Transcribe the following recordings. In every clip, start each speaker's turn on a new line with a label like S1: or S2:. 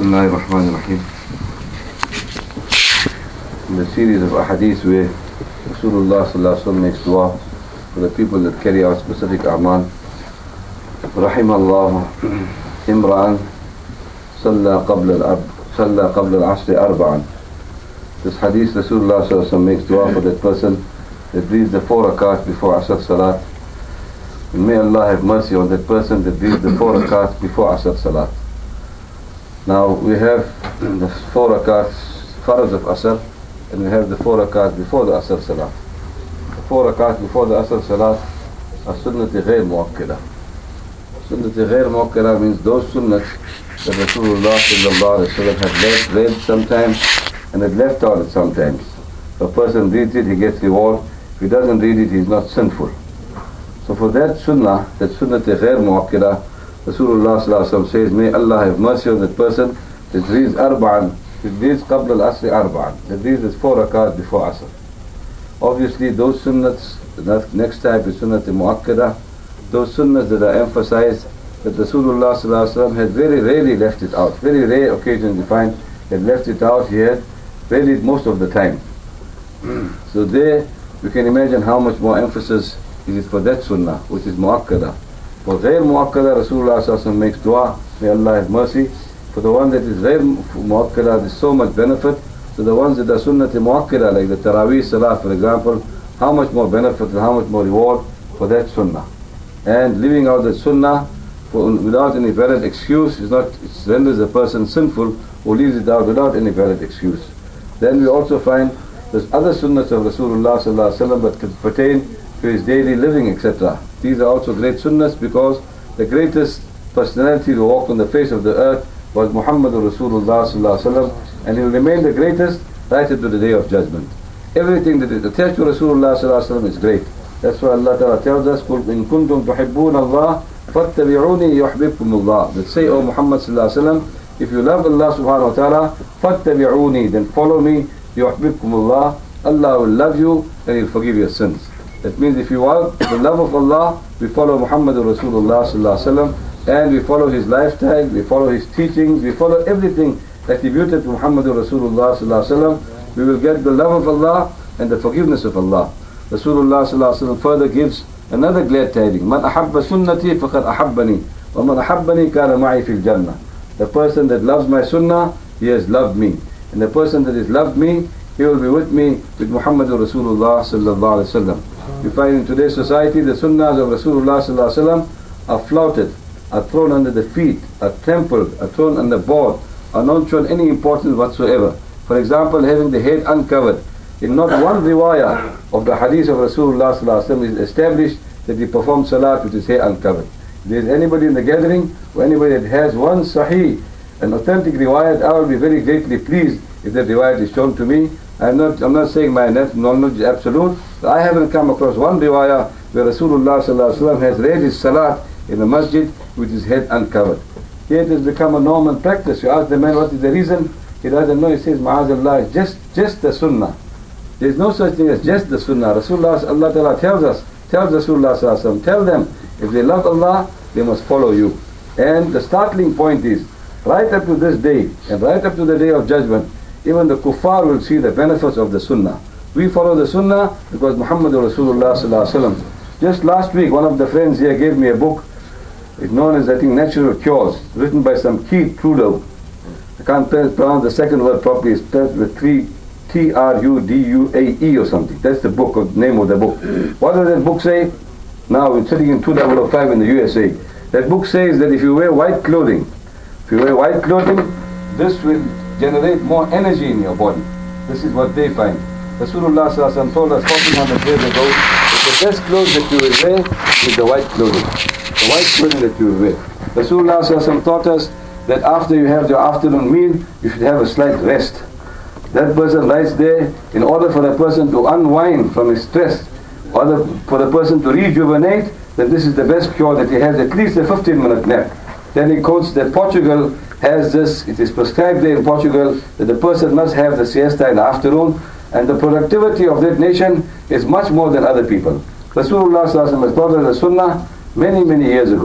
S1: Bismillahirrahmanirrahim. In the series of ahadith where Rasulullah sallallahu alaihi wasallam makes dua for the people that carry out specific a'mal. Rahimallahu imra'an salla qabla al-asri arba'an. This hadith, Rasulullah sallallahu alaihi wasallam makes dua for that person that reads the 4 rakats before Asr Salat. And may Allah have mercy on that person that reads the 4 rakats before Asr Salat. Now we have the 4 rakats, farz of Asr, and we have the 4 rakats before the Asr Salat. The 4 rakats before the Asr Salat are sunnati ghayr muakkada. Sunnati ghayr muakkada means those sunnats that Rasulullah sallallahu alaihi wasallam had read sometimes and had left out at sometimes. If a person reads it, he gets reward. If he doesn't read it, he's not sinful. So for that sunnah, that sunnati ghayr muakkada, Rasulullah sallallahu alaihi wasallam says, may Allah have mercy on that person that reads arba'an, that reads qabla al-asri arba'an, that reads this 4 rakats before Asr. Obviously those sunnats, the next type is sunnati muakkada, those sunnahs that are emphasized, that Rasulullah sallallahu alaihi wasallam had very rarely left it out. Very rare occasions you find he had left it out, he had read it most of the time. So there you can imagine how much more emphasis is for that sunnah, which is muakkada. For ghayr muakkada, Rasulullah sallallahu alaihi wasallam makes dua, may Allah have mercy. For the one that is ghayr muakkada, there's so much benefit. So the ones that are sunnati muakkada, like the Taraweeh Salah for example, how much more benefit and how much more reward for that sunnah. And leaving out the sunnah without any valid excuse it renders a person sinful who leaves it out without any valid excuse. Then we also find there's other sunnahs of Rasulullah sallallahu alaihi wasallam that pertain to his daily living, etc. These are also great sunnahs because the greatest personality who walked on the face of the earth was Muhammadur Rasulullah sallallahu alaihi wasallam, and he will remain the greatest right up to the day of judgment. Everything that is attached to Rasulullah sallallahu alaihi wasallam is great. That's why Allah Ta'ala tells us, قُلْ إِن كُنْتُمْ تُحِبُّونَ اللَّهِ فَاتَّبِعُونِي يُحْبِبْكُمُ اللَّهِ. That say, O Muhammad sallallahu alaihi wasallam, if you love Allah subhanahu wa ta'ala, فَاتَّبِعُونِي, then follow me, يُحْبِبْكُمُ اللَّهِ, Allah will love you and He'll forgive your sins. That means if you want the love of Allah, we follow Muhammadur Rasulullah sallallahu alaihi wasallam, and we follow his lifestyle, we follow his teachings, we follow everything attributed to Muhammadur Rasulullah sallallahu alaihi wasallam, we will get the love of Allah and the forgiveness of Allah. Rasulullah sallallahu alaihi wasallam further gives another glad tidings: Man ahabba sunnati faqad ahabbani, wa man ahabbani kana ma'i fil jannah. The person that loves my sunnah, he has loved me, and the person that has loved me, he will be with me with Muhammadur Rasulullah sallallahu alaihi wasallam. You find in today's society the sunnahs of Rasulullah sallallahu alaihi wasallam are flouted, are thrown under the feet, are trampled, are thrown on the board, are not shown any importance whatsoever. For example, having the head uncovered. In not one riwayah of the hadith of Rasulullah sallallahu alaihi wasallam is established that he performed salat with his hair uncovered. If there is anybody in the gathering or anybody that has one sahih, an authentic riwayat, I will be very greatly pleased if that riwayat is shown to me. I'm not saying my knowledge is absolute, but I haven't come across one riwayah where Rasulullah sallallahu alaihi wasallam has read his salat in the masjid with his head uncovered. Yet it has become a norm and practice. You ask the man what is the reason, he doesn't know. He says, Ma'azallah, it's just the sunnah. There is no such thing as just the sunnah. Rasulullah, Allah Ta'ala tells Rasulullah sallallahu alaihi wasallam, tell them, if they love Allah, they must follow you. And the startling point is, right up to this day, and right up to the day of judgment, even the kuffar will see the benefits of the sunnah. We follow the sunnah because Muhammadur Rasulullah sallallahu alaihi wasallam. Just last week, one of the friends here gave me a book. It's known as, I think, Natural Cures, written by some Keith Trudeau. I can't pronounce the second word properly. It's spelled with Truduae or something. That's the book, name of the book. What does that book say? Now it's sitting in 2005 in the USA. That book says that if you wear white clothing, this will generate more energy in your body. This is what they find. Rasulullah sallallahu alaihi wasallam told us 1400 years ago that the best clothes that you will wear is the white clothing. The white clothing that you will wear. Rasulullah sallallahu alaihi wasallam taught us that after you have your afternoon meal, you should have a slight rest. That person lies there in order for the person to unwind from his stress, or for the person to rejuvenate, then this is the best cure that he has, at least a 15-minute nap. Then he quotes that Portugal has this, it is prescribed there in Portugal that the person must have the siesta in the afternoon, and the productivity of that nation is much more than other people. Rasulullah sallallahu alaihi wasallam has taught us the sunnah many years ago.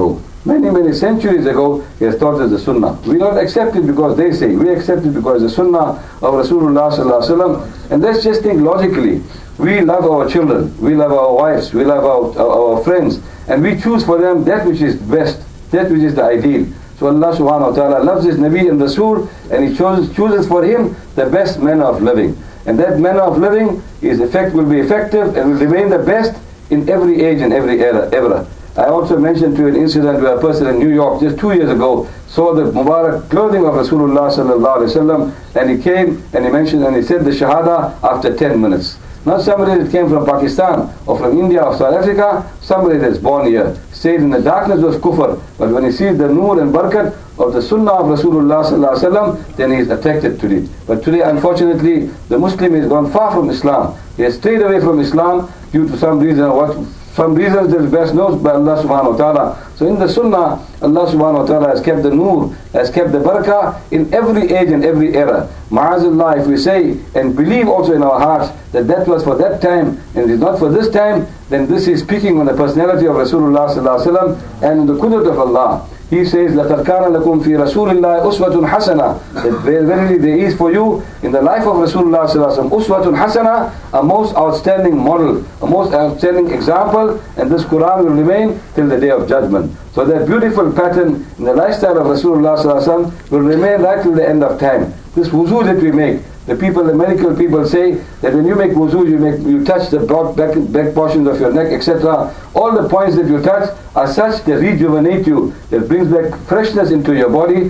S1: Many, many centuries ago, he has taught us the sunnah. We don't accept it because they say. We accept it because the sunnah of Rasulullah sallallahu alaihi wasallam. And let's just think logically. We love our children, we love our wives, we love our friends, and we choose for them that which is best, that which is the ideal. So Allah subhanahu wa ta'ala loves His Nabi and Rasul, and He chooses for him the best manner of living. And that manner of living will be effective and will remain the best in every age and every era. I also mentioned to you an incident where a person in New York just 2 years ago saw the Mubarak clothing of Rasulullah sallallahu alaihi wasallam, and he came and he mentioned and he said the Shahada after 10 minutes. Not somebody that came from Pakistan or from India or South Africa, somebody that's born here, stayed in the darkness of kufr, but when he sees the nur and barakat of the sunnah of Rasulullah sallallahu alaihi wasallam, then he is attracted to it. But today, unfortunately, the Muslim has gone far from Islam. He has strayed away from Islam due to some reason. Some reasons that is best known by Allah subhanahu wa ta'ala. So in the sunnah, Allah subhanahu wa ta'ala has kept the nur, has kept the barakah in every age and every era. Ma'azillah, if we say and believe also in our hearts that was for that time and it is not for this time, then this is speaking on the personality of Rasulullah sallallahu alaihi wasallam and the qudrat of Allah. He says, لَقَدْ كَانَ لَكُمْ فِي رَسُولِ اللَّهِ أُسْوَةٌ حَسَنَةٌ. That verily there is for you in the life of Rasulullah sallallahu alaihi wasallam uswatun hasana, a most outstanding model, a most outstanding example, and this Quran will remain till the day of judgment. So that beautiful pattern in the lifestyle of Rasulullah sallallahu alaihi wasallam will remain right till the end of time. This wuzu that we make, the medical people say that when you make wuzu, you touch the back portions of your neck, etc. All the points that you touch are such that rejuvenate you, that brings back freshness into your body.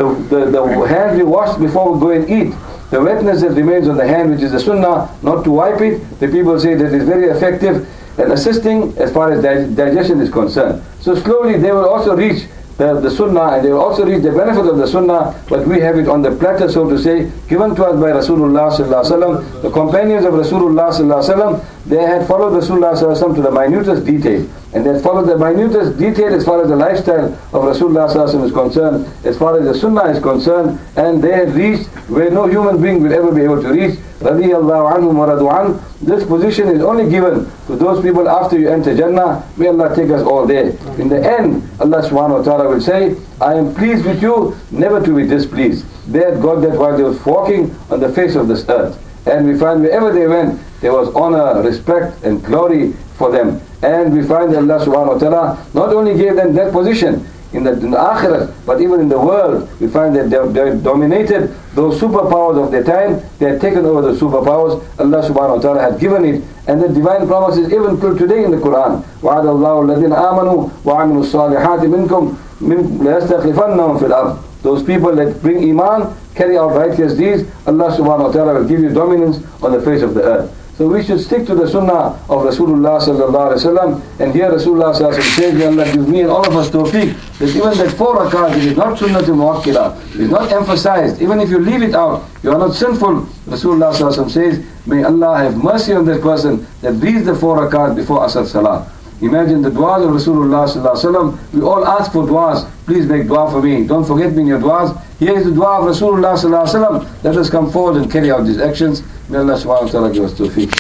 S1: The hands we wash before we go and eat, the wetness that remains on the hand, which is the sunnah, not to wipe it, the people say that is very effective and assisting as far as digestion is concerned. So slowly they will also reach the sunnah, and they will also reach the benefit of the sunnah, but we have it on the platter, so to say, given to us by Rasulullah sallallahu alaihi wasallam. The companions of Rasulullah sallallahu alaihi wasallam, they had followed Rasulullah sallallahu alaihi wasallam to the minutest detail, and they had followed the minutest detail as far as the lifestyle of Rasulullah sallallahu alaihi wasallam is concerned, as far as the sunnah is concerned, and they had reached where no human being will ever be able to reach. Radiyallahu anhum wa radu an. This position is only given to those people after you enter Jannah. May Allah take us all there. In the end, Allah subhanahu wa ta'ala will say, I am pleased with you, never to be displeased. They had got that while they was walking on the face of this earth. And we find wherever they went, there was honor, respect and glory for them. And we find that Allah subhanahu wa ta'ala not only gave them that position in the Akhirah, but even in the world, we find that they dominated those superpowers of their time. They had taken over the superpowers. Allah subhanahu wa ta'ala had given it. And the divine promises even till today in the Quran. وَعَدَ اللَّهُ الَّذِينَ آمَنُوا وَعَمِلُوا الصَّالِحَاتِ مِنْكُمْ لَيَسْتَخْلِفَنَّهُمْ فِي الْأَرْضِ. Those people that bring iman, carry out righteous deeds, Allah subhanahu wa ta'ala will give you dominance on the face of the earth. So we should stick to the sunnah of Rasulullah sallallahu alaihi wasallam. And here Rasulullah sallallahu alaihi wasallam says, may Allah give me and all of us tawfiq, that even that 4 rakat, it is not sunnatul muakkida, it is not emphasized. Even if you leave it out, you are not sinful. Rasulullah sallallahu alaihi wasallam says, may Allah have mercy on that person that reads the 4 rakat before Asr Salah. Imagine the du'as of Rasulullah sallallahu alaihi wasallam. We all ask for du'as. Please make du'a for me. Don't forget me in your du'as. Here is the du'a of Rasulullah sallallahu alaihi wasallam. Let us come forward and carry out these actions. May Allah subhanahu wa ta'ala give us tawfiq.